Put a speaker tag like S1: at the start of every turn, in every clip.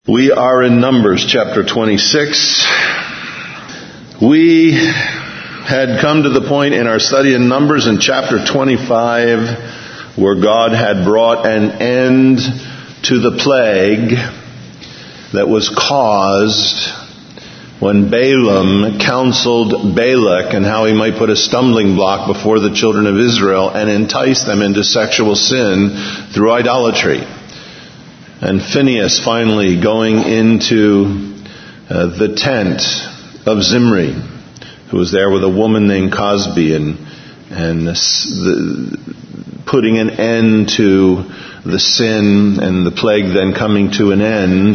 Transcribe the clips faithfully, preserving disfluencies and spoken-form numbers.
S1: We are in Numbers chapter twenty-six. We had come to the point in our study in Numbers in chapter twenty-five where God had brought an end to the plague that was caused when Balaam counseled Balak and how he might put a stumbling block before the children of Israel and entice them into sexual sin through idolatry. And Phinehas finally going into uh, the tent of Zimri, who was there with a woman named Cosby, and and the, putting an end to the sin and the plague then coming to an end.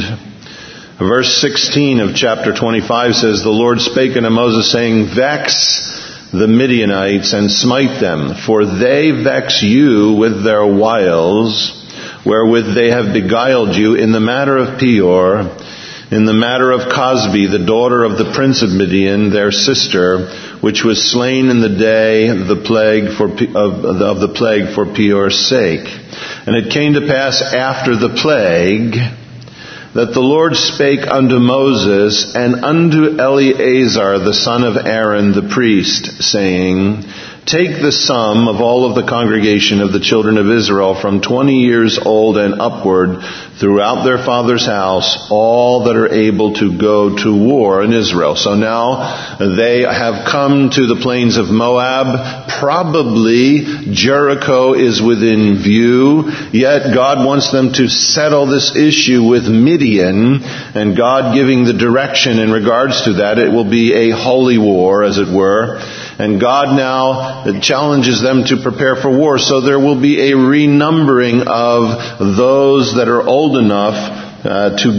S1: Verse sixteen of chapter twenty-five says, "The Lord spake unto Moses, saying, Vex the Midianites and smite them, for they vex you with their wiles, wherewith they have beguiled you in the matter of Peor, in the matter of Cosby, the daughter of the prince of Midian, their sister, which was slain in the day of the plague for of, of the plague for Peor's sake. And it came to pass after the plague that the Lord spake unto Moses and unto Eleazar the son of Aaron the priest, saying, Take the sum of all of the congregation of the children of Israel from twenty years old and upward throughout their father's house, all that are able to go to war in Israel." So now they have come to the plains of Moab. Probably Jericho is within view, yet God wants them to settle this issue with Midian, and God giving the direction in regards to that. It will be a holy war, as it were. And God now challenges them to prepare for war. So there will be a renumbering of those that are old enough uh, to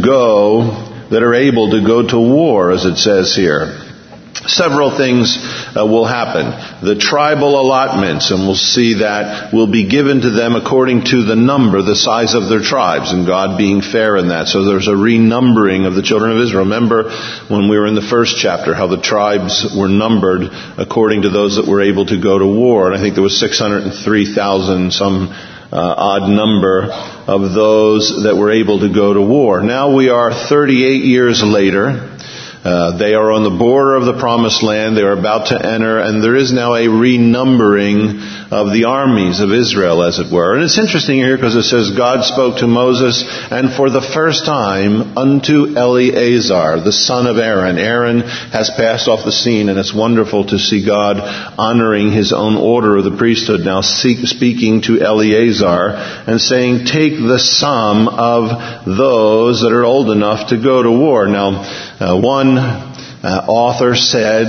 S1: go, that are able to go to war, as it says here. Several things uh, will happen. The tribal allotments, and we'll see that, will be given to them according to the number, the size of their tribes, and God being fair in that. So there's a renumbering of the children of Israel. Remember when we were in the first chapter, how the tribes were numbered according to those that were able to go to war. And I think there was six hundred three thousand, some uh, odd number of those that were able to go to war. Now we are thirty-eight years later. Uh, they are on the border of the promised land. They are about to enter, and there is now a renumbering of the armies of Israel, as it were. And it's interesting here because it says, God spoke to Moses, and for the first time unto Eleazar, the son of Aaron. Aaron has passed off the scene, and it's wonderful to see God honoring his own order of the priesthood, now speaking to Eleazar and saying, take the sum of those that are old enough to go to war. Now, uh, one uh, author said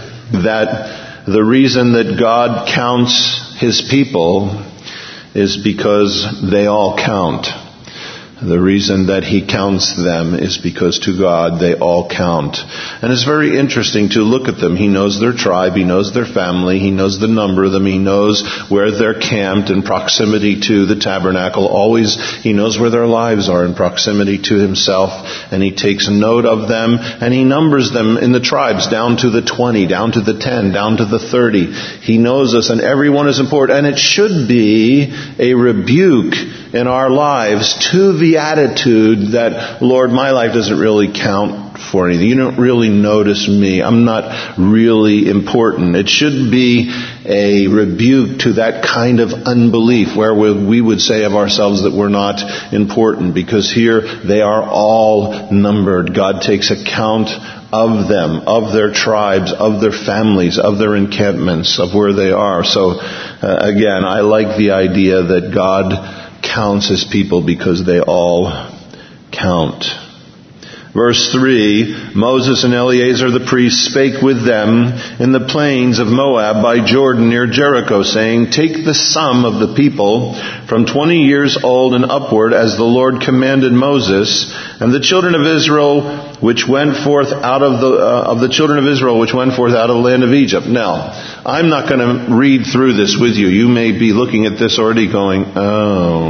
S1: that the reason that God counts his people is because they all count. The reason that he counts them is because to God they all count. And it's very interesting to look at them. He knows their tribe, he knows their family, he knows the number of them, he knows where they're camped in proximity to the tabernacle. Always he knows where their lives are in proximity to himself, and he takes note of them, and he numbers them in the tribes down to the twenty, down to the ten, down to the thirty. He knows us, and everyone is important. And it should be a rebuke in our lives to the attitude that, Lord, my life doesn't really count for anything. You don't really notice me. I'm not really important. It should be a rebuke to that kind of unbelief where we would say of ourselves that we're not important, because here they are all numbered. God takes account of them, of their tribes, of their families, of their encampments, of where they are. So uh, again, I like the idea that God counts his people because they all count. Verse three, Moses and Eleazar the priest spake with them in the plains of Moab by Jordan near Jericho, saying, Take the sum of the people from twenty years old and upward, as the Lord commanded Moses, and the children of Israel which went forth out of the uh, of the children of Israel which went forth out of the land of Egypt. Now, I'm not going to read through this with you. You may be looking at this already going, oh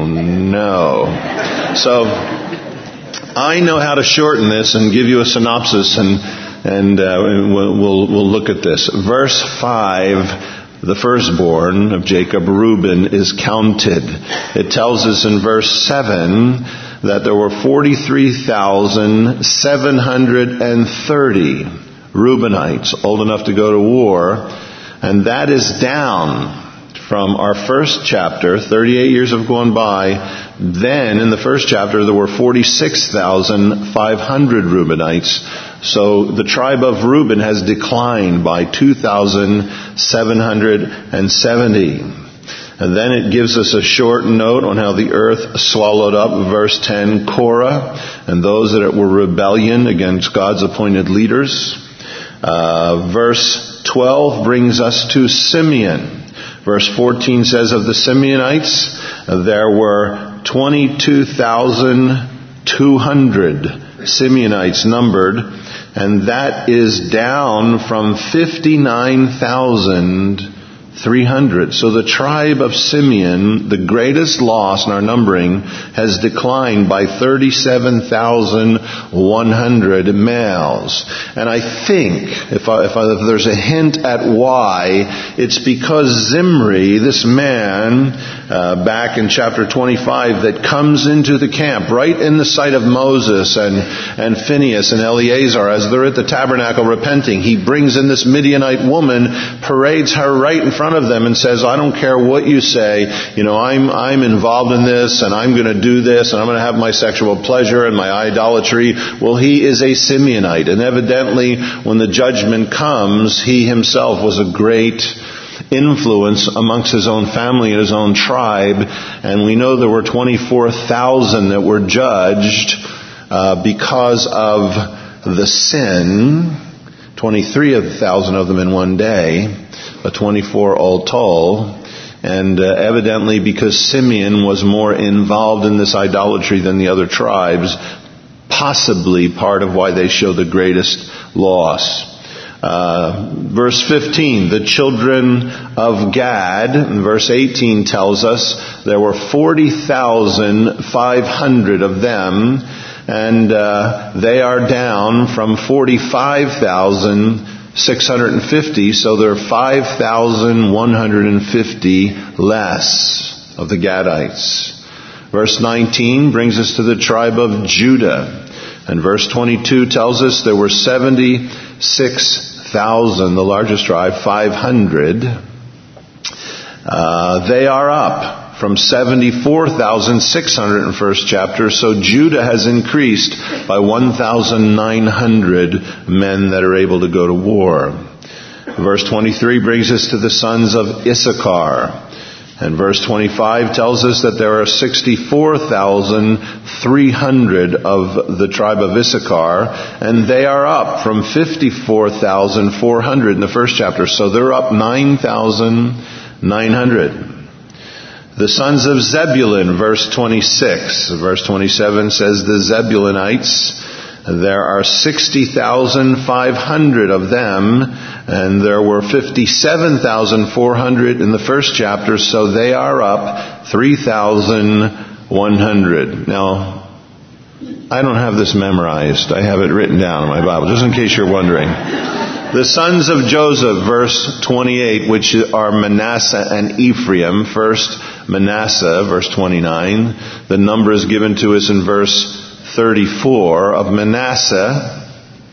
S1: no. So I know how to shorten this and give you a synopsis, and and uh, we'll, we'll we'll look at this. Verse five, the firstborn of Jacob, Reuben, is counted. It tells us in verse seven that there were forty-three thousand seven hundred thirty Reubenites old enough to go to war, and that is down from our first chapter. thirty-eight years have gone by. Then, in the first chapter, there were forty-six thousand five hundred Reubenites. So the tribe of Reuben has declined by two thousand seven hundred seventy. And then it gives us a short note on how the earth swallowed up, verse ten, Korah, and those that were rebellion against God's appointed leaders. Uh, verse twelve brings us to Simeon. Verse fourteen says of the Simeonites, there were twenty-two thousand two hundred Simeonites numbered, and that is down from fifty-nine thousand three hundred. So the tribe of Simeon, the greatest loss in our numbering, has declined by thirty-seven thousand one hundred males. And I think, if, I, if, I, if there's a hint at why, it's because Zimri, this man, uh, back in chapter twenty-five, that comes into the camp right in the sight of Moses and, and Phinehas and Eleazar as they're at the tabernacle repenting. He brings in this Midianite woman, parades her right in front of them and says, I don't care what you say, you know, I'm, I'm involved in this and I'm going to do this and I'm going to have my sexual pleasure and my idolatry. Well, he is a Simeonite, and evidently when the judgment comes, he himself was a great influence amongst his own family and his own tribe. And we know there were twenty-four thousand that were judged uh, because of the sin, twenty-three thousand of them in one day, but twenty-four all told. And uh, evidently because Simeon was more involved in this idolatry than the other tribes, possibly part of why they show the greatest loss. Uh, verse fifteen, the children of Gad, and verse eighteen tells us there were forty thousand five hundred of them, and uh, they are down from forty-five thousand six hundred fifty, so there are five thousand one hundred fifty less of the Gadites. Verse nineteen brings us to the tribe of Judah. And verse twenty-two tells us there were seventy-six thousand, the largest tribe, five hundred. Uh, they are up from seventy-four thousand six hundred in the first chapter. So Judah has increased by one thousand nine hundred men that are able to go to war. Verse twenty-three brings us to the sons of Issachar. And verse twenty-five tells us that there are sixty-four thousand three hundred of the tribe of Issachar, and they are up from fifty-four thousand four hundred in the first chapter. So they're up nine thousand nine hundred. The sons of Zebulun, verse twenty-six. Verse twenty-seven says the Zebulunites, there are sixty thousand five hundred of them, and there were fifty-seven thousand four hundred in the first chapter, so they are up three thousand one hundred. Now, I don't have this memorized. I have it written down in my Bible, just in case you're wondering. The sons of Joseph, verse twenty-eight, which are Manasseh and Ephraim. First, Manasseh, verse twenty-nine. The number is given to us in verse thirty-four. Of Manasseh,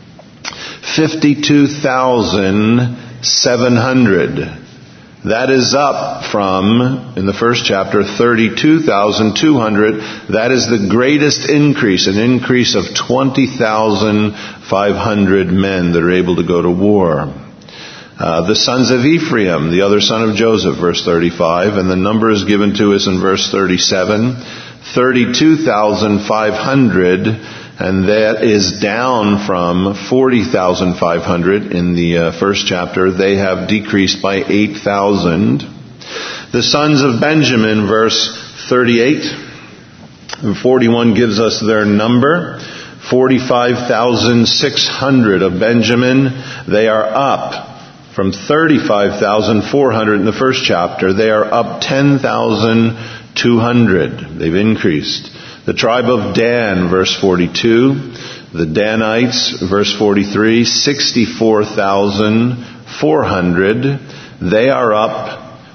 S1: fifty-two thousand seven hundred. That is up from, in the first chapter, thirty-two thousand two hundred. That is the greatest increase, an increase of twenty thousand five hundred men that are able to go to war. Uh, the sons of Ephraim, the other son of Joseph, verse thirty-five, and the number is given to us in verse thirty-seven, thirty-two thousand five hundred, and that is down from forty thousand five hundred in the uh, first chapter. They have decreased by eight thousand. The sons of Benjamin, verse thirty-eight, and forty-one gives us their number. forty-five thousand six hundred of Benjamin. They are up from thirty-five thousand four hundred in the first chapter. They are up ten thousand two hundred. They've increased. The tribe of Dan, verse forty-two. The Danites, verse forty-three, sixty-four thousand four hundred. They are up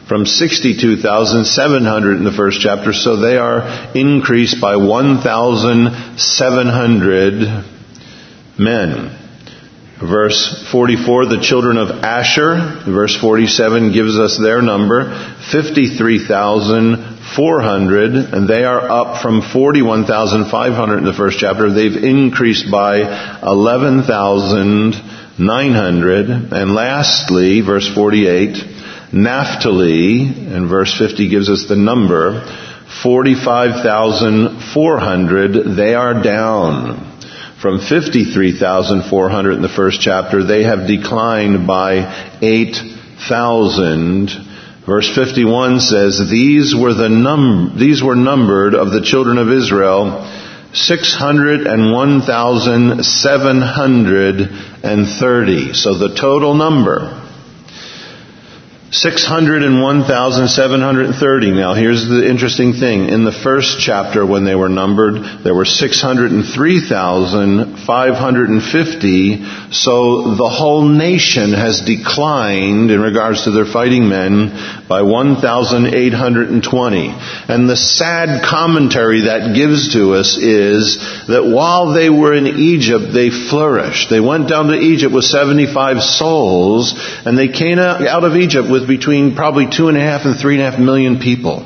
S1: from sixty-two thousand seven hundred in the first chapter. So they are increased by one thousand seven hundred men. Verse forty-four, the children of Asher, verse forty-seven gives us their number, fifty-three thousand four hundred, and they are up from forty-one thousand five hundred in the first chapter. They've increased by eleven thousand nine hundred. And lastly, verse forty-eight, Naphtali, and verse fifty gives us the number, forty-five thousand four hundred. They are down from fifty-three thousand four hundred in the first chapter. They have declined by eight thousand. Verse fifty-one says, These were the num- these were numbered of the children of Israel, six hundred one thousand seven hundred thirty. So the total number, six hundred one thousand seven hundred thirty. Now here's the interesting thing. In the first chapter when they were numbered, there were six hundred three thousand five hundred fifty. So the whole nation has declined in regards to their fighting men by one thousand eight hundred twenty. And the sad commentary that gives to us is that while they were in Egypt, they flourished. They went down to Egypt with seventy-five souls, and they came out of Egypt with between probably two and a half and three and a half million people.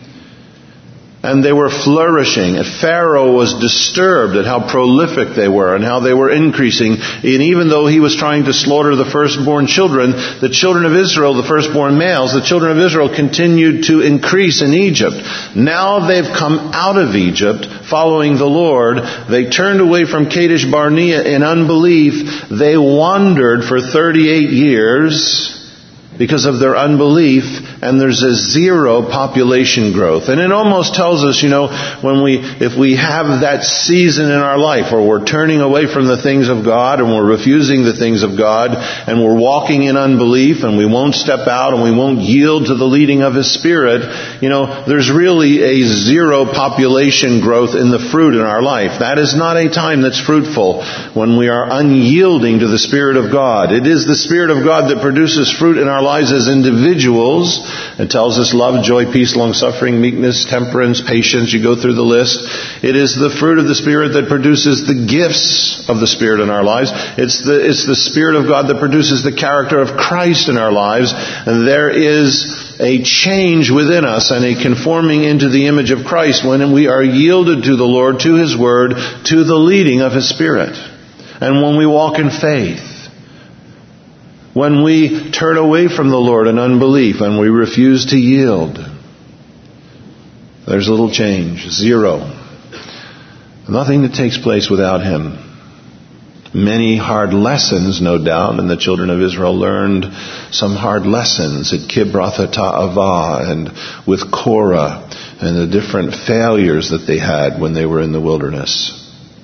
S1: And they were flourishing. And Pharaoh was disturbed at how prolific they were and how they were increasing. And even though he was trying to slaughter the firstborn children, the children of Israel, the firstborn males, the children of Israel continued to increase in Egypt. Now they've come out of Egypt following the Lord. They turned away from Kadesh Barnea in unbelief. They wandered for thirty-eight years because of their unbelief, and there's a zero population growth. And it almost tells us, you know, when we, if we have that season in our life where we're turning away from the things of God and we're refusing the things of God and we're walking in unbelief and we won't step out and we won't yield to the leading of His Spirit, you know, there's really a zero population growth in the fruit in our life. That is not a time that's fruitful when we are unyielding to the Spirit of God. It is the Spirit of God that produces fruit in our lives as individuals. It tells us love, joy, peace, long-suffering, meekness, temperance, patience. You go through the list. It is the fruit of the Spirit that produces the gifts of the Spirit in our lives. It's the, it's the Spirit of God that produces the character of Christ in our lives. And there is a change within us and a conforming into the image of Christ when we are yielded to the Lord, to His Word, to the leading of His Spirit. And when we walk in faith. When we turn away from the Lord in unbelief and we refuse to yield, there's little change. Zero. Nothing that takes place without Him. Many hard lessons, no doubt, and the children of Israel learned some hard lessons at Kibroth Ta'avah and with Korah and the different failures that they had when they were in the wilderness.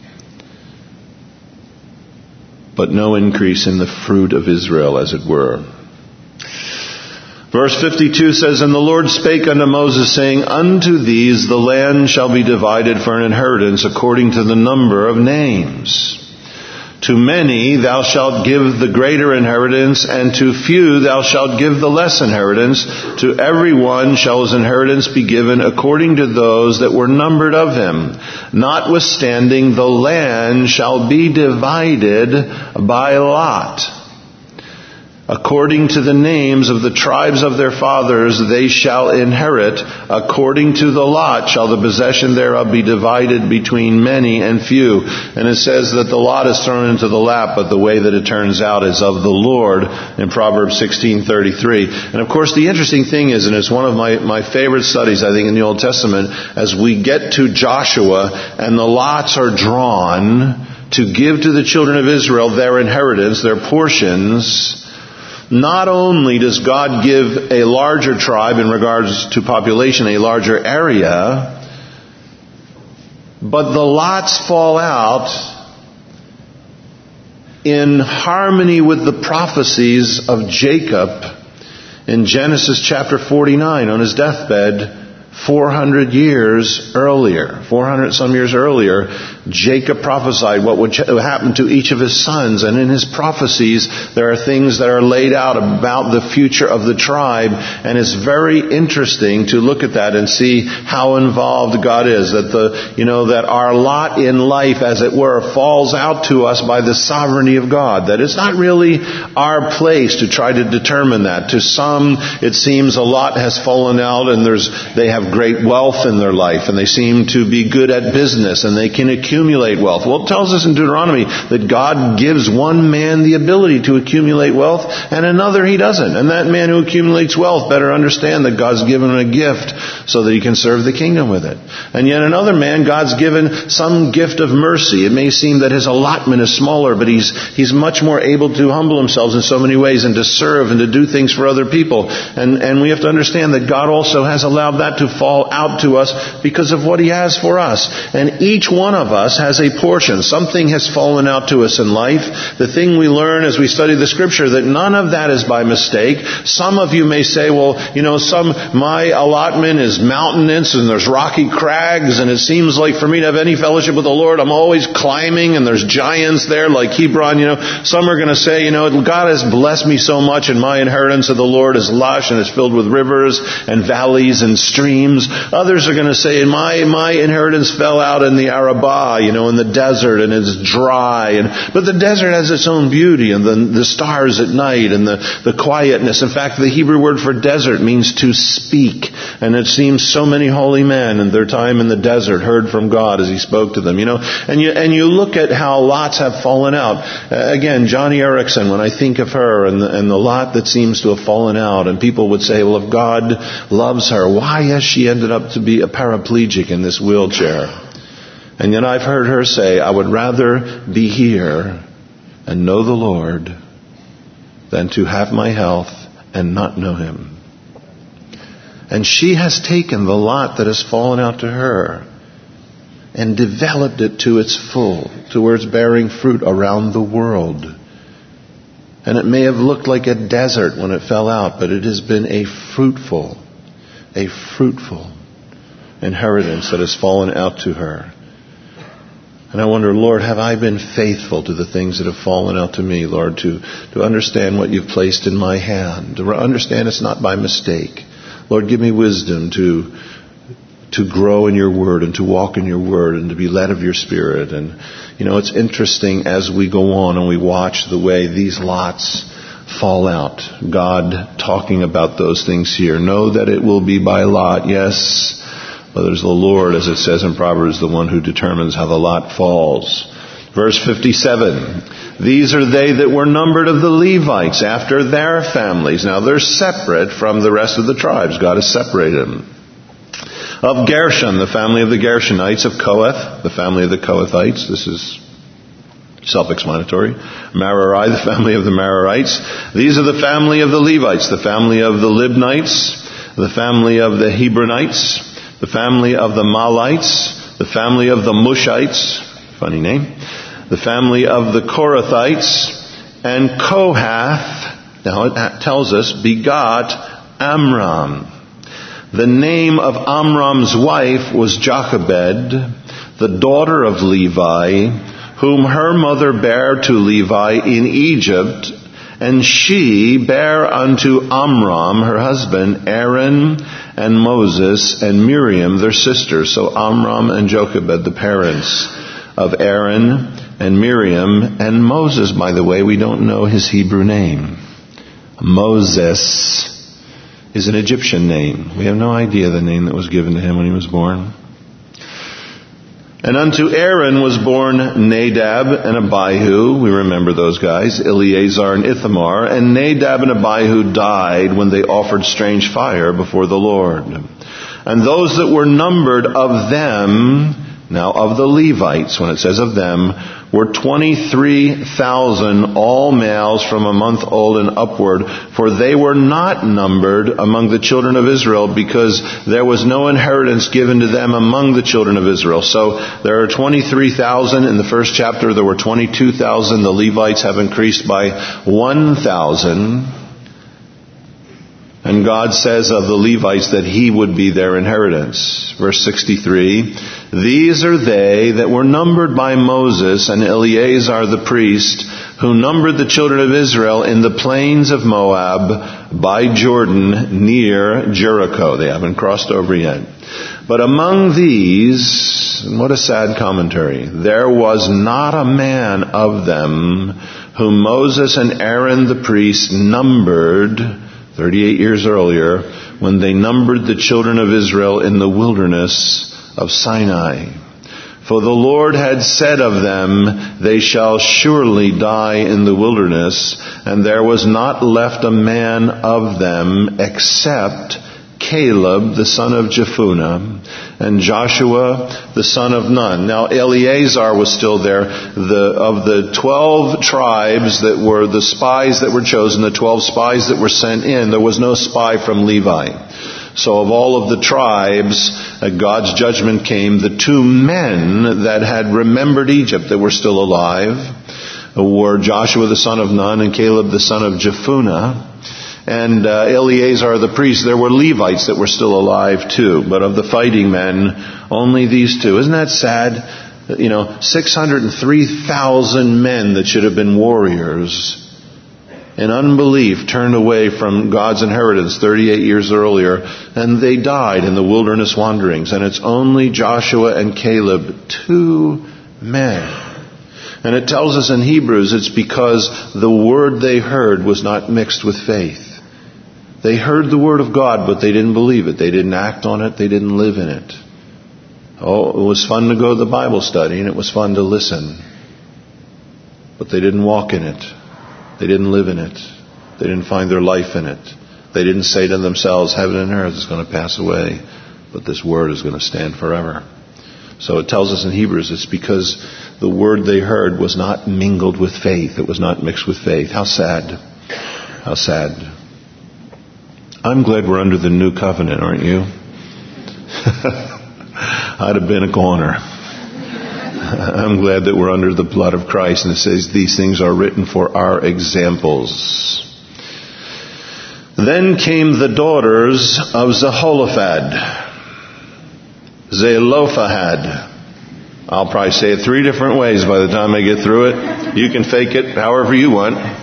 S1: But no increase in the fruit of Israel, as it were. Verse fifty-two says, And the Lord spake unto Moses, saying, Unto these the land shall be divided for an inheritance according to the number of names. To many thou shalt give the greater inheritance, and to few thou shalt give the less inheritance. To every one shall his inheritance be given according to those that were numbered of him. Notwithstanding, the land shall be divided by lot. According to the names of the tribes of their fathers, they shall inherit. According to the lot shall the possession thereof be divided between many and few. And it says that the lot is thrown into the lap, but the way that it turns out is of the Lord in Proverbs sixteen thirty-three. And of course the interesting thing is, and it's one of my, my favorite studies, I think, in the Old Testament, as we get to Joshua and the lots are drawn to give to the children of Israel their inheritance, their portions. Not only does God give a larger tribe in regards to population, a larger area, but the lots fall out in harmony with the prophecies of Jacob in Genesis chapter forty-nine on his deathbed four hundred years earlier, four hundred some years earlier. Jacob prophesied what would happen to each of his sons. And in his prophecies, there are things that are laid out about the future of the tribe. And it's very interesting to look at that and see how involved God is. That the, you know, that our lot in life, as it were, falls out to us by the sovereignty of God. That it's not really our place to try to determine that. To some, it seems a lot has fallen out and there's, they have great wealth in their life and they seem to be good at business and they can accumulate wealth. Well, it tells us in Deuteronomy that God gives one man the ability to accumulate wealth and another he doesn't. And that man who accumulates wealth better understand that God's given him a gift so that he can serve the kingdom with it. And yet another man, God's given some gift of mercy. It may seem that his allotment is smaller, but he's he's much more able to humble himself in so many ways and to serve and to do things for other people. And and we have to understand that God also has allowed that to fall out to us because of what he has for us. And each one of us has a portion. Something has fallen out to us in life. The thing we learn as we study the scripture, that none of that is by mistake. Some of you may say, well, you know, some, my allotment is mountainous and there's rocky crags and it seems like for me to have any fellowship with the Lord, I'm always climbing and there's giants there like Hebron, you know. Some are going to say, you know, God has blessed me so much and my inheritance of the Lord is lush and it's filled with rivers and valleys and streams. Others are going to say, my, my inheritance fell out in the Arabah, you know, in the desert and it's dry. And, but the desert has its own beauty and the, the stars at night and the, the quietness. In fact, the Hebrew word for desert means to speak. And it seems so many holy men in their time in the desert heard from God as he spoke to them, you know. And you, and you look at how lots have fallen out. Uh, again, Johnny Erickson, when I think of her and the, and the lot that seems to have fallen out, and people would say, well, if God loves her, why has she ended up to be a paraplegic in this wheelchair? And yet I've heard her say, I would rather be here and know the Lord than to have my health and not know him. And she has taken the lot that has fallen out to her and developed it to its full, to where it's bearing fruit around the world. And it may have looked like a desert when it fell out, but it has been a fruitful, a fruitful inheritance that has fallen out to her. And I wonder, Lord, have I been faithful to the things that have fallen out to me, Lord, to, to understand what you've placed in my hand, to understand it's not by mistake. Lord, give me wisdom to to grow in your word and to walk in your word and to be led of your spirit. And, you know, it's interesting as we go on and we watch the way these lots fall out. God talking about those things here. Know that it will be by lot, yes, but there's the Lord, as it says in Proverbs, the one who determines how the lot falls. Verse fifty-seven, these are they that were numbered of the Levites after their families. Now they're separate from the rest of the tribes. God has separated them. Of Gershon, the family of the Gershonites. Of Kohath, the family of the Kohathites. This is self-explanatory. Merari, the family of the Merarites. These are the family of the Levites. The family of the Libnites. The family of the Hebronites. The family of the Malites. The family of the Mushites. Funny name. The family of the Korathites. And Kohath, now it tells us, begot Amram. The name of Amram's wife was Jochebed, the daughter of Levi, whom her mother bare to Levi in Egypt, and she bare unto Amram, her husband, Aaron and Moses and Miriam, their sister. So Amram and Jochebed, the parents of Aaron and Miriam and Moses. By the way, we don't know his Hebrew name. Moses is an Egyptian name. We have no idea the name that was given to him when he was born. And unto Aaron was born Nadab and Abihu. We remember those guys. Eleazar and Ithamar. And Nadab and Abihu died when they offered strange fire before the Lord. And those that were numbered of them, now of the Levites, when it says of them, were twenty-three thousand, all males from a month old and upward, for they were not numbered among the children of Israel, because there was no inheritance given to them among the children of Israel. So there are twenty-three thousand. In the first chapter there were twenty-two thousand. The Levites have increased by one thousand. And God says of the Levites that he would be their inheritance. Verse sixty-three, these are they that were numbered by Moses and Eleazar the priest, who numbered the children of Israel in the plains of Moab by Jordan near Jericho. They haven't crossed over yet. But among these, and what a sad commentary, there was not a man of them whom Moses and Aaron the priest numbered thirty-eight years earlier, when they numbered the children of Israel in the wilderness of Sinai. For the Lord had said of them, they shall surely die in the wilderness, and there was not left a man of them except Caleb, the son of Jephunneh, and Joshua, the son of Nun. Now, Eleazar was still there. The, of the twelve tribes that were the spies that were chosen, the twelve spies that were sent in, there was no spy from Levi. So of all of the tribes, uh, God's judgment came. The two men that had remembered Egypt that were still alive were Joshua, the son of Nun, and Caleb, the son of Jephunneh. And uh, Eleazar the priest. There were Levites that were still alive too, but of the fighting men, only these two. Isn't that sad? You know, six hundred three thousand men that should have been warriors in unbelief turned away from God's inheritance thirty-eight years earlier, and they died in the wilderness wanderings. And it's only Joshua and Caleb, two men. And it tells us in Hebrews it's because the word they heard was not mixed with faith. They heard the word of God, but they didn't believe it. They didn't act on it. They didn't live in it. Oh, it was fun to go to the Bible study, and it was fun to listen. But they didn't walk in it. They didn't live in it. They didn't find their life in it. They didn't say to themselves, heaven and earth is going to pass away, but this word is going to stand forever. So it tells us in Hebrews it's because the word they heard was not mingled with faith. It was not mixed with faith. How sad. How sad. I'm glad we're under the new covenant, aren't you? I'd have been a goner. I'm glad that we're under the blood of Christ, and it says these things are written for our examples. Then came the daughters of Zelophehad. Zelophehad. I'll probably say it three different ways by the time I get through it. You can fake it however you want.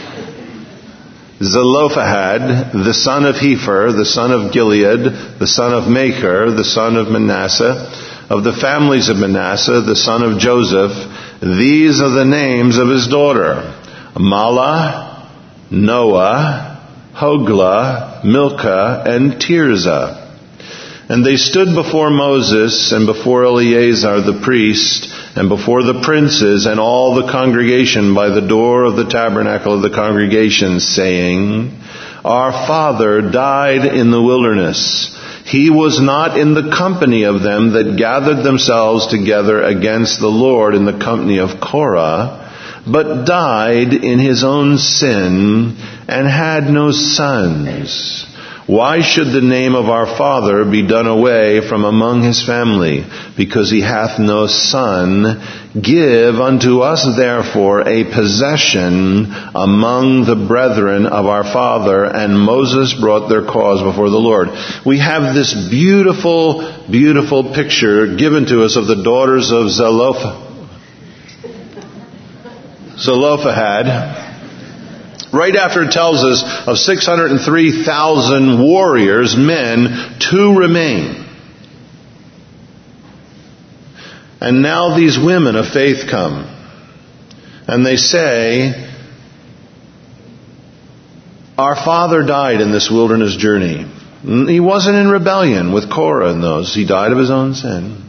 S1: Zelophehad, the son of Hepher, the son of Gilead, the son of Machir, the son of Manasseh, of the families of Manasseh, the son of Joseph. These are the names of his daughter: Mahlah, Noah, Hoglah, Milcah, and Tirzah. And they stood before Moses and before Eleazar the priest and before the princes and all the congregation by the door of the tabernacle of the congregation, saying, Our father died in the wilderness. He was not in the company of them that gathered themselves together against the Lord in the company of Korah, but died in his own sin and had no sons. Why should the name of our father be done away from among his family? Because he hath no son. Give unto us therefore a possession among the brethren of our father. And Moses brought their cause before the Lord. We have this beautiful, beautiful picture given to us of the daughters of Zeloph- Zelophehad. Right after it tells us of six hundred three thousand warriors, men, two remain. And now these women of faith come. And they say, Our father died in this wilderness journey. He wasn't in rebellion with Korah and those. He died of his own sin.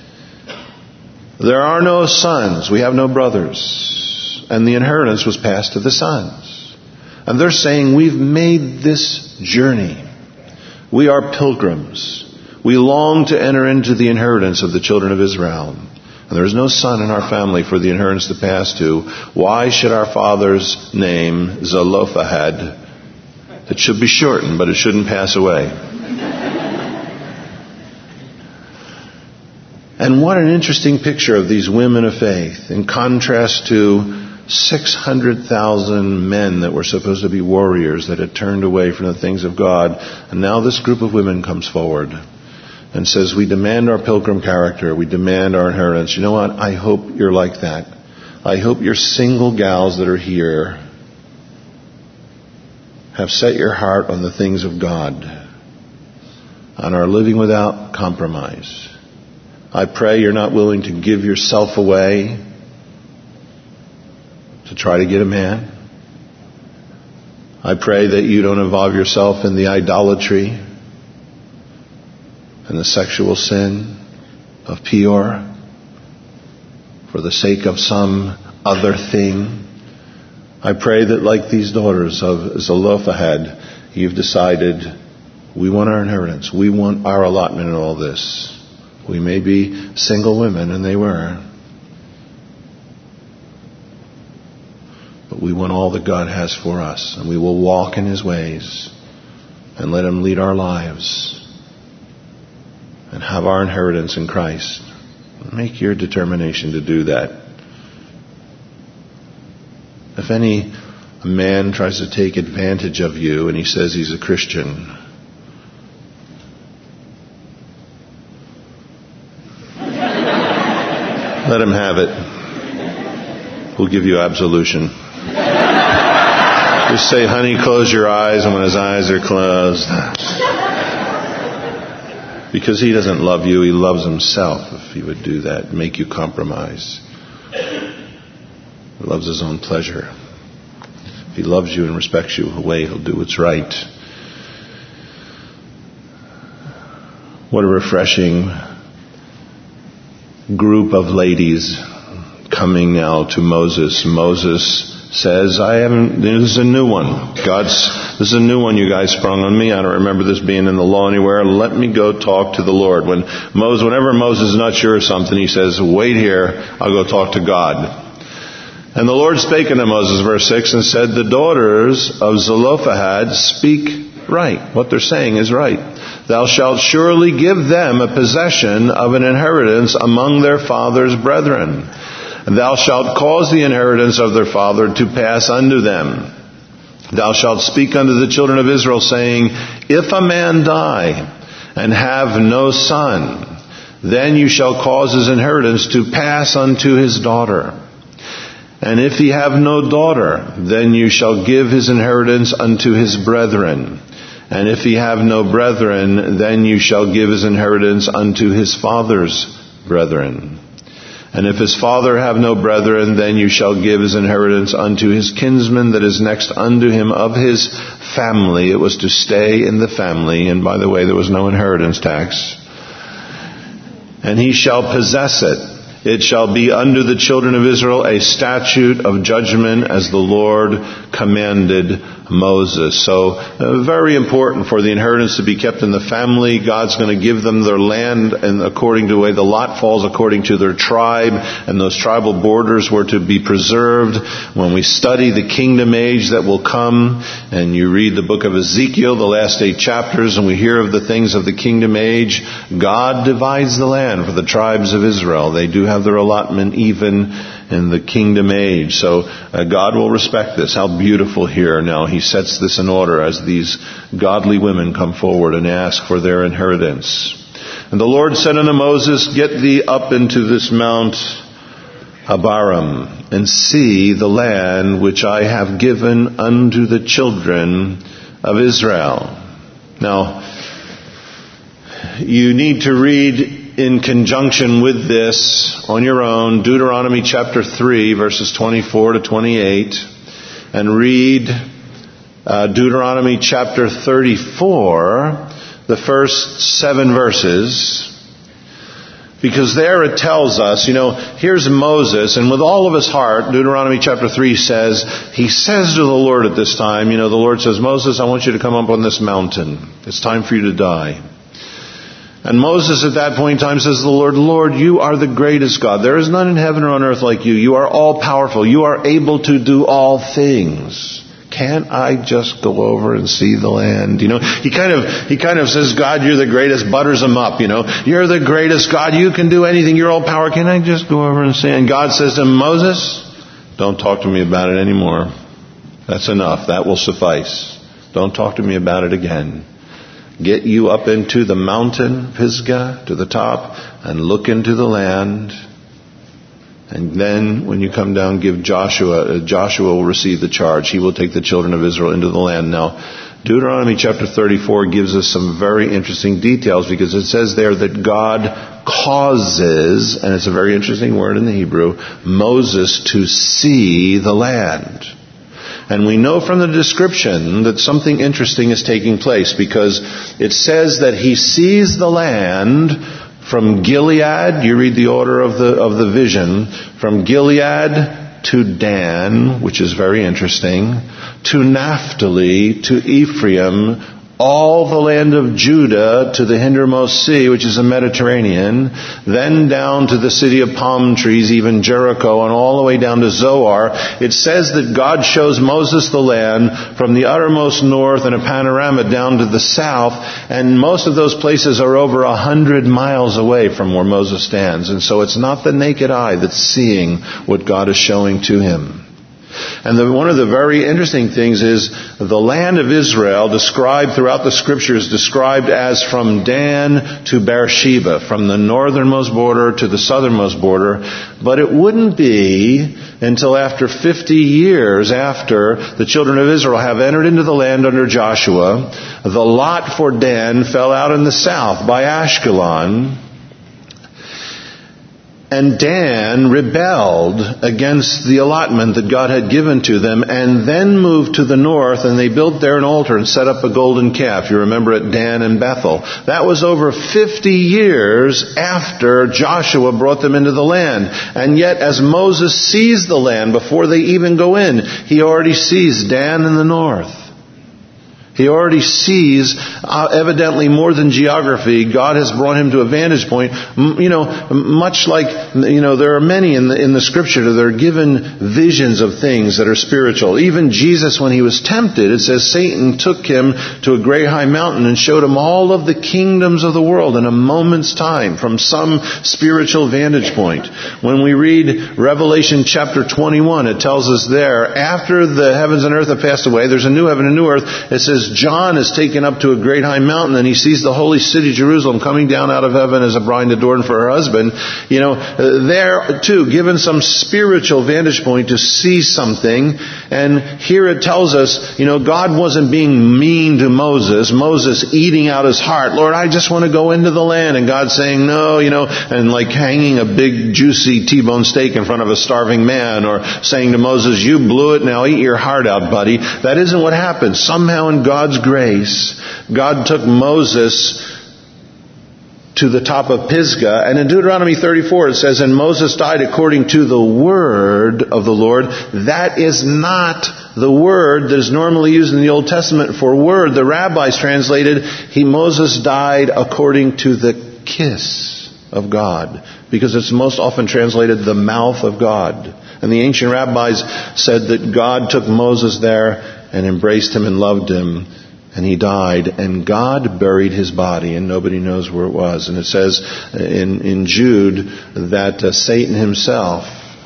S1: There are no sons. We have no brothers. And the inheritance was passed to the sons. And they're saying, we've made this journey. We are pilgrims. We long to enter into the inheritance of the children of Israel. And there is no son in our family for the inheritance to pass to. Why should our father's name, Zelophehad, it should be shortened, but it shouldn't pass away? And what an interesting picture of these women of faith in contrast to six hundred thousand men that were supposed to be warriors that had turned away from the things of God. And now this group of women comes forward and says, we demand our pilgrim character. We demand our inheritance. You know what? I hope you're like that. I hope your single gals that are here have set your heart on the things of God and are living without compromise. I pray you're not willing to give yourself away to try to get a man. I pray that you don't involve yourself in the idolatry and the sexual sin of Peor for the sake of some other thing. I pray that like these daughters of Zelophehad, you've decided we want our inheritance. We want our allotment in all this. We may be single women, and they were. But we want all that God has for us, and we will walk in His ways and let Him lead our lives and have our inheritance in Christ. Make your determination to do that. If any man tries to take advantage of you and he says he's a Christian, let him have it. We'll give you absolution. Just say, honey, close your eyes, and when his eyes are closed. Because he doesn't love you, he loves himself if he would do that, make you compromise. He loves his own pleasure. If he loves you and respects you away, he'll do what's right. What a refreshing group of ladies coming now to Moses. Moses says, I haven't, this is a new one. God's, this is a new one you guys sprung on me. I don't remember this being in the law anywhere. Let me go talk to the Lord. When Moses, whenever Moses is not sure of something, he says, wait here, I'll go talk to God. And the Lord spake unto Moses, verse six, and said, the daughters of Zelophehad speak right. What they're saying is right. Thou shalt surely give them a possession of an inheritance among their father's brethren. And thou shalt cause the inheritance of their father to pass unto them. Thou shalt speak unto the children of Israel, saying, if a man die and have no son, then you shall cause his inheritance to pass unto his daughter. And if he have no daughter, then you shall give his inheritance unto his brethren. And if he have no brethren, then you shall give his inheritance unto his father's brethren. And if his father have no brethren, then you shall give his inheritance unto his kinsman that is next unto him of his family. It was to stay in the family. And by the way, there was no inheritance tax. And he shall possess it. It shall be unto the children of Israel a statute of judgment as the Lord commanded Moses. So uh, very important for the inheritance to be kept in the family. God's going to give them their land, and according to the way the lot falls, according to their tribe, and those tribal borders were to be preserved. When we study the kingdom age that will come, and you read the book of Ezekiel, the last eight chapters, and we hear of the things of the kingdom age, God divides the land for the tribes of Israel. They do have their allotment even in the kingdom age. So uh, God will respect this. How beautiful here. Now He sets this in order as these godly women come forward and ask for their inheritance. And the Lord said unto Moses, get thee up into this Mount Abarim, and see the land which I have given unto the children of Israel. Now, you need to read in conjunction with this on your own Deuteronomy chapter three, verses twenty-four to twenty-eight, and read uh, Deuteronomy chapter thirty-four, the first seven verses, because there it tells us, you know, here's Moses, and with all of his heart, Deuteronomy chapter three says, he says to the Lord at this time, you know, the Lord says, Moses, I want you to come up on this mountain. It's time for you to die. And Moses at that point in time says to the Lord, Lord, you are the greatest God. There is none in heaven or on earth like you. You are all powerful. You are able to do all things. Can't I just go over and see the land? You know, he kind of, he kind of says, God, you're the greatest, butters him up, you know. You're the greatest God. You can do anything. You're all power. Can I just go over and see? And God says to him, Moses, Don't talk to me about it anymore. That's enough. That will suffice. Don't talk to me about it again. Get you up into the mountain, Pisgah, to the top, and look into the land. And then, when you come down, give Joshua, Joshua will receive the charge. He will take the children of Israel into the land. Now, Deuteronomy chapter thirty-four gives us some very interesting details, because it says there that God causes, and it's a very interesting word in the Hebrew, Moses to see the land. And we know from the description that something interesting is taking place, because it says that he sees the land from Gilead. You read the order of the of the vision. From Gilead to Dan, which is very interesting, to Naphtali, to Ephraim, all the land of Judah to the hindermost sea, which is the Mediterranean, then down to the city of palm trees, even Jericho, and all the way down to Zoar. It says that God shows Moses the land from the uttermost north in a panorama down to the south, and most of those places are over a hundred miles away from where Moses stands. And so it's not the naked eye that's seeing what God is showing to him. And the, one of the very interesting things is the land of Israel, described throughout the Scriptures, described as from Dan to Beersheba, from the northernmost border to the southernmost border. But it wouldn't be until after fifty years after the children of Israel have entered into the land under Joshua, the lot for Dan fell out in the south by Ashkelon. And Dan rebelled against the allotment that God had given to them, and then moved to the north, and they built there an altar and set up a golden calf. You remember at Dan and Bethel. That was over fifty years after Joshua brought them into the land. And yet, as Moses sees the land before they even go in, he already sees Dan in the north. He already sees, uh, evidently more than geography, God has brought him to a vantage point. M- you know, much like, you know, there are many in the, in the Scripture that are given visions of things that are spiritual. Even Jesus, when he was tempted, it says Satan took him to a great high mountain and showed him all of the kingdoms of the world in a moment's time from some spiritual vantage point. When we read Revelation chapter twenty-one, it tells us there, after the heavens and earth have passed away, there's a new heaven and new earth. It says, John is taken up to a great high mountain, and he sees the holy city Jerusalem coming down out of heaven as a bride adorned for her husband. You know, there too, given some spiritual vantage point to see something. And here it tells us, you know, God wasn't being mean to Moses. Moses eating out his heart. Lord, I just want to go into the land. And God saying, no, you know, and like hanging a big juicy T-bone steak in front of a starving man, or saying to Moses, you blew it, now eat your heart out, buddy. That isn't what happened. Somehow in God's grace, God took Moses to the top of Pisgah. And in Deuteronomy thirty-four it says, and Moses died according to the word of the Lord. That is not the word that is normally used in the Old Testament for word. The rabbis translated, he Moses died according to the kiss of God, because it's most often translated the mouth of God. And the ancient rabbis said that God took Moses there and embraced him and loved him, and he died, and God buried his body, and nobody knows where it was. And it says in, in Jude that uh, Satan himself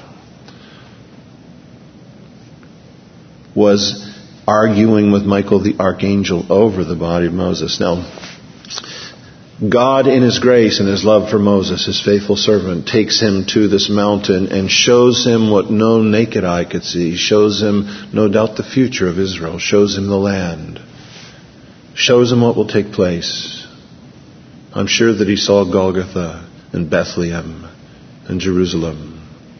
S1: was arguing with Michael the archangel over the body of Moses. Now, God in his grace and his love for Moses, his faithful servant, takes him to this mountain and shows him what no naked eye could see. Shows him, no doubt, the future of Israel. Shows him the land. Shows him what will take place. I'm sure that he saw Golgotha and Bethlehem and Jerusalem.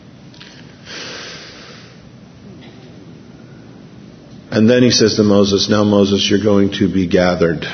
S1: And then he says to Moses, now Moses, you're going to be gathered.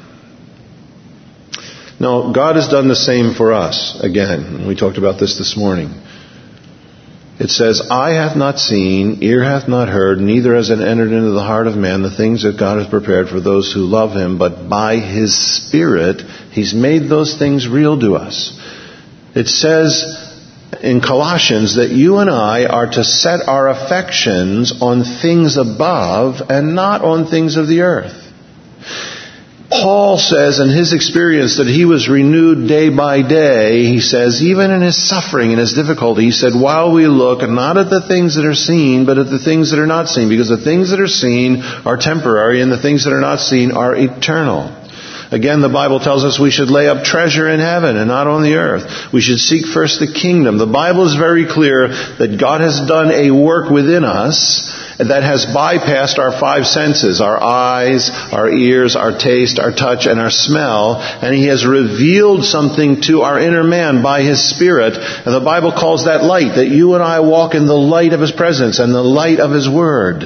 S1: Now, God has done the same for us. Again, we talked about this this morning. It says, eye hath not seen, ear hath not heard, neither has it entered into the heart of man the things that God has prepared for those who love him. But by his Spirit, he's made those things real to us. It says in Colossians that you and I are to set our affections on things above and not on things of the earth. Paul says in his experience that he was renewed day by day. He says, even in his suffering and his difficulty, he said, while we look not at the things that are seen, but at the things that are not seen. Because the things that are seen are temporary, and the things that are not seen are eternal. Again, the Bible tells us we should lay up treasure in heaven and not on the earth. We should seek first the kingdom. The Bible is very clear that God has done a work within us that has bypassed our five senses, our eyes, our ears, our taste, our touch, and our smell. And He has revealed something to our inner man by His Spirit. And the Bible calls that light, that you and I walk in the light of His presence and the light of His Word.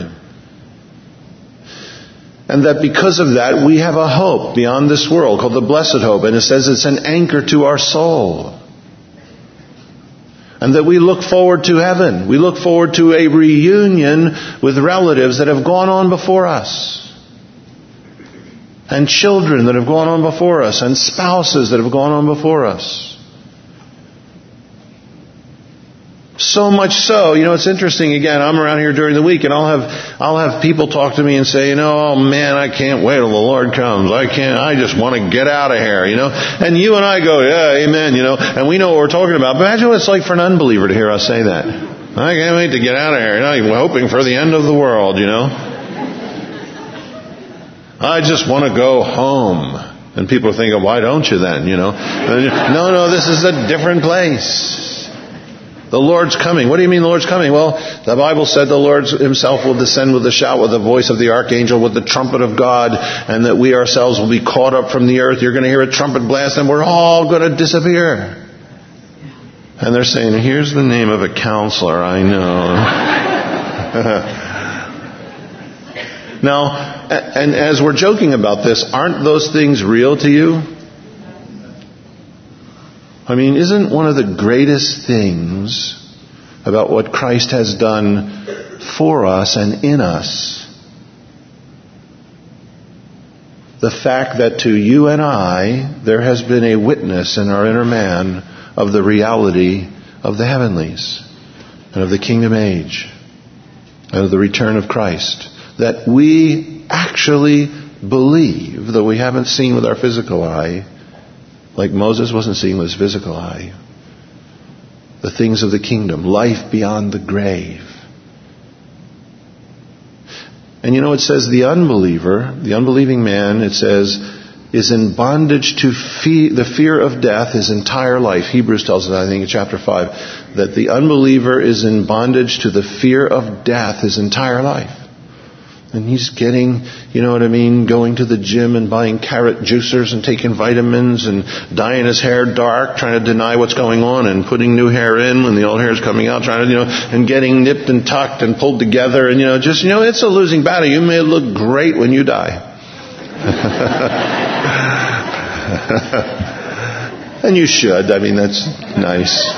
S1: And that because of that, we have a hope beyond this world called the blessed hope. And it says it's an anchor to our soul. And that we look forward to heaven. We look forward to a reunion with relatives that have gone on before us. And children that have gone on before us. And spouses that have gone on before us. So much so, you know, it's interesting. Again, I'm around here during the week, and I'll have I'll have people talk to me and say, you know, oh man, I can't wait till the Lord comes. I can't. I just want to get out of here, you know. And you and I go, yeah, amen, you know. And we know what we're talking about. But imagine what it's like for an unbeliever to hear us say that. I can't wait to get out of here. You're not even hoping for the end of the world, you know. I just want to go home. And people are thinking, why don't you then, you know? No, no, this is a different place. The Lord's coming. What do you mean the Lord's coming? Well, the Bible said the Lord Himself will descend with a shout, with the voice of the archangel, with the trumpet of God, and that we ourselves will be caught up from the earth. You're going to hear a trumpet blast, and we're all going to disappear. And they're saying, here's the name of a counselor I know. Now, and as we're joking about this, aren't those things real to you? I mean, isn't one of the greatest things about what Christ has done for us and in us the fact that to you and I there has been a witness in our inner man of the reality of the heavenlies and of the kingdom age and of the return of Christ, that we actually believe, though we haven't seen with our physical eye, like Moses wasn't seeing with his physical eye, the things of the kingdom, life beyond the grave. And you know, it says the unbeliever, the unbelieving man, it says, is in bondage to fe- the fear of death his entire life. Hebrews tells us, I think in chapter five, that the unbeliever is in bondage to the fear of death his entire life. And he's getting, you know what I mean, going to the gym and buying carrot juicers and taking vitamins and dyeing his hair dark, trying to deny what's going on, and putting new hair in when the old hair is coming out, trying to, you know, and getting nipped and tucked and pulled together. And, you know, just, you know, it's a losing battle. You may look great when you die. And you should. I mean, that's nice.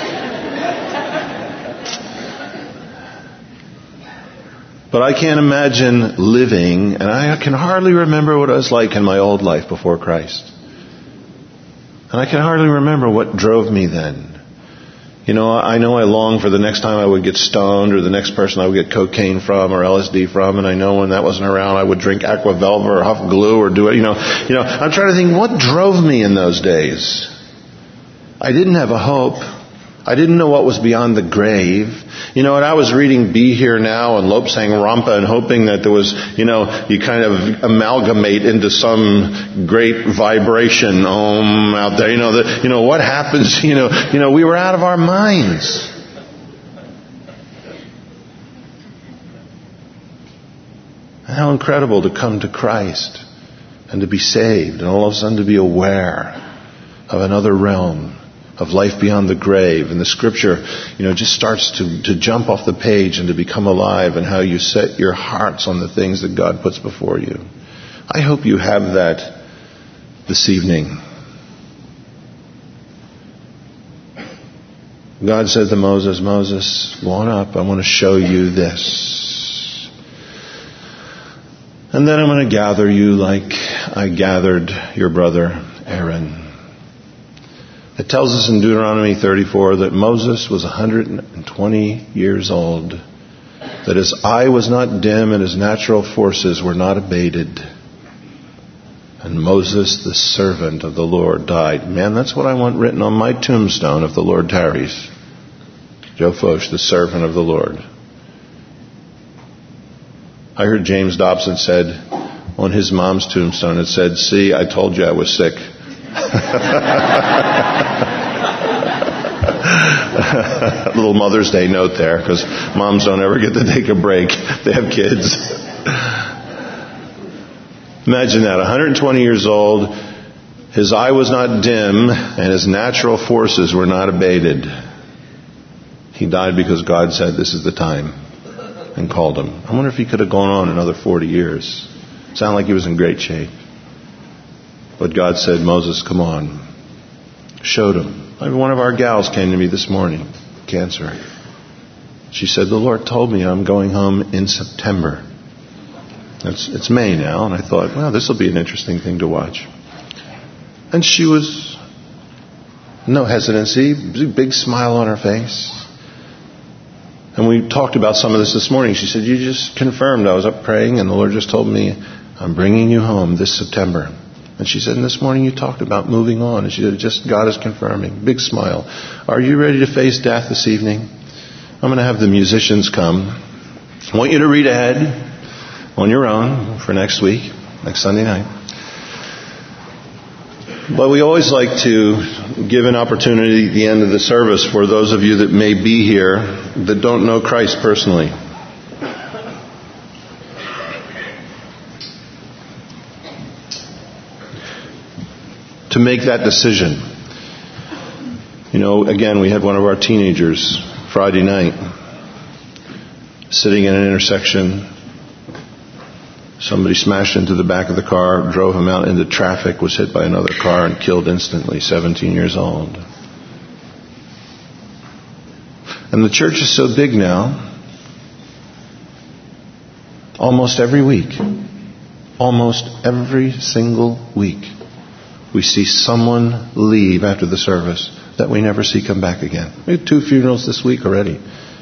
S1: But I can't imagine living, and I can hardly remember what it was like in my old life before Christ. And I can hardly remember what drove me then. You know, I know I long for the next time I would get stoned, or the next person I would get cocaine from or L S D from, and I know when that wasn't around I would drink Aqua Velva or Huff Glue or do it, you know. You know, I'm trying to think, what drove me in those days? I didn't have a hope. I didn't know what was beyond the grave. You know, and I was reading Be Here Now and Lobsang Rampa and hoping that there was, you know, you kind of amalgamate into some great vibration om out there. You know, that, you know, what happens, you know, you know, we were out of our minds. How incredible to come to Christ and to be saved and all of a sudden to be aware of another realm of life beyond the grave. And the scripture, you know, just starts to, to jump off the page and to become alive, and how you set your hearts on the things that God puts before you. I hope you have that this evening. God said to Moses, Moses, go on up. I want to show you this. And then I'm going to gather you like I gathered your brother Aaron. It tells us in Deuteronomy thirty-four that Moses was one hundred twenty years old, that his eye was not dim and his natural forces were not abated. And Moses, the servant of the Lord, died. Man, that's what I want written on my tombstone if the Lord tarries. Joe Focht, the servant of the Lord. I heard James Dobson said on his mom's tombstone, it said, "See, I told you I was sick." A little Mother's Day note there, because moms don't ever get to take a break. They have kids. Imagine that, one hundred twenty years old, his eye was not dim, and his natural forces were not abated. He died because God said, "This is the time," and called him. I wonder if he could have gone on another forty years. Sounded like he was in great shape. But God said, "Moses, come on." Showed him. One of our gals came to me this morning, cancer. She said, "The Lord told me I'm going home in September." It's, it's May now, and I thought, well, this will be an interesting thing to watch. And she was, no hesitancy, big smile on her face. And we talked about some of this this morning. She said, "You just confirmed. I was up praying, and the Lord just told me, I'm bringing you home this September." And she said, "And this morning you talked about moving on." And she said, "Just God is confirming." Big smile. Are you ready to face death this evening? I'm going to have the musicians come. I want you to read ahead on your own for next week, next Sunday night. But we always like to give an opportunity at the end of the service for those of you that may be here that don't know Christ personally. To make that decision. You know, again, we had one of our teenagers Friday night sitting in an intersection. Somebody smashed into the back of the car, drove him out into traffic, was hit by another car and killed instantly, seventeen years old. And the church is so big now, almost every week, almost every single week, we see someone leave after the service that we never see come back again. We had two funerals this week already.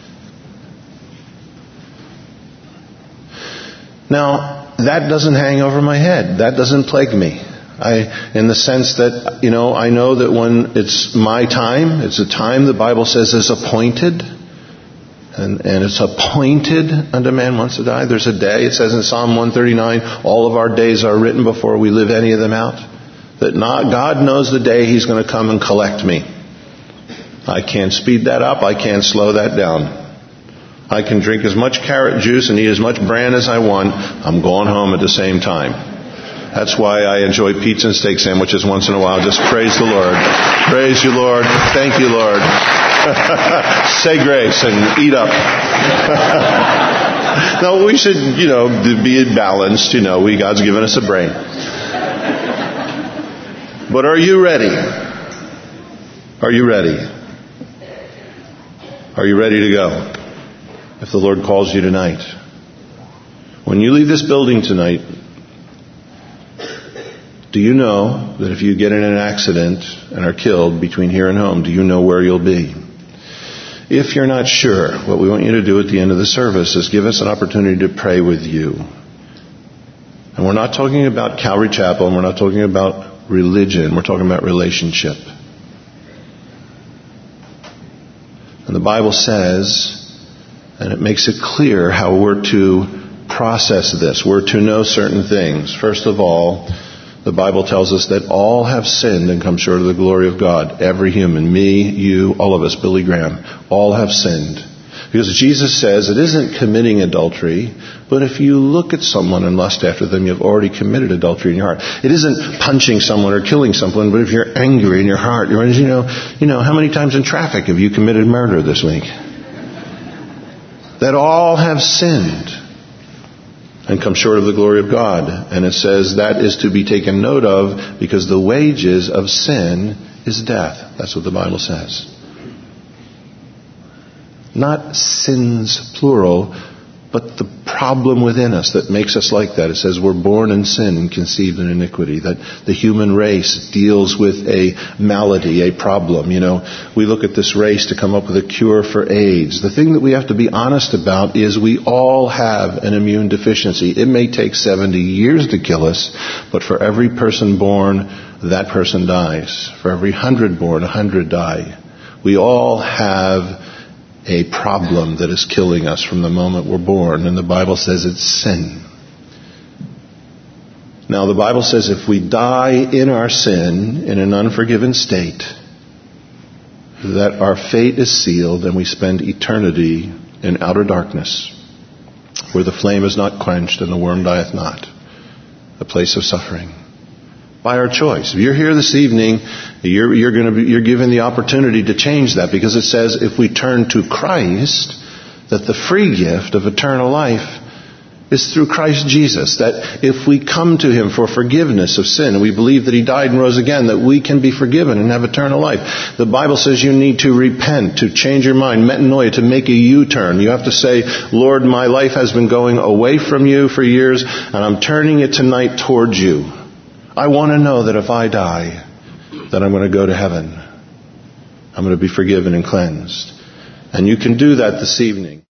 S1: Now, that doesn't hang over my head. That doesn't plague me. I, in the sense that, you know, I know that when it's my time, it's a time the Bible says is appointed. And, and it's appointed unto man once to die. There's a day, it says in Psalm one thirty-nine, all of our days are written before we live any of them out. That not, God knows the day He's going to come and collect me. I can't speed that up. I can't slow that down. I can drink as much carrot juice and eat as much bran as I want. I'm going home at the same time. That's why I enjoy pizza and steak sandwiches once in a while. Just praise the Lord. Praise you, Lord. Thank you, Lord. Say grace and eat up. No, we should, you know, be balanced. You know, we God's given us a brain. But are you ready? Are you ready? Are you ready to go? If the Lord calls you tonight. When you leave this building tonight, do you know that if you get in an accident and are killed between here and home, do you know where you'll be? If you're not sure, what we want you to do at the end of the service is give us an opportunity to pray with you. And we're not talking about Calvary Chapel, and we're not talking about religion. We're talking about relationship. And the Bible says, and it makes it clear how we're to process this. We're to know certain things. First of all, the Bible tells us that all have sinned and come short of the glory of God. Every human, me, you, all of us, Billy Graham, all have sinned. Because Jesus says it isn't committing adultery, but if you look at someone and lust after them, you've already committed adultery in your heart. It isn't punching someone or killing someone, but if you're angry in your heart, you're, you know, you know, how many times in traffic have you committed murder this week? That all have sinned and come short of the glory of God. And it says that is to be taken note of because the wages of sin is death. That's what the Bible says. Not sins, plural, But the problem within us that makes us like that, it says we're born in sin and conceived in iniquity, that the human race deals with a malady, a problem. You know, we look at this race to come up with a cure for AIDS. The thing that we have to be honest about is we all have an immune deficiency. It may take seventy years to kill us, but for every person born, that person dies. For every hundred born, a hundred die. We all have a problem that is killing us from the moment we're born, and the Bible says it's sin. Now, the Bible says if we die in our sin, in an unforgiven state, that our fate is sealed and we spend eternity in outer darkness, where the flame is not quenched and the worm dieth not, a place of suffering. By our choice. If you're here this evening, you're, you're going to be, you're given the opportunity to change that, because it says if we turn to Christ, that the free gift of eternal life is through Christ Jesus. That if we come to Him for forgiveness of sin, and we believe that He died and rose again, that we can be forgiven and have eternal life. The Bible says you need to repent, to change your mind, metanoia, to make a U-turn. You have to say, Lord, my life has been going away from You for years, and I'm turning it tonight towards You. I want to know that if I die, that I'm going to go to heaven. I'm going to be forgiven and cleansed. And you can do that this evening.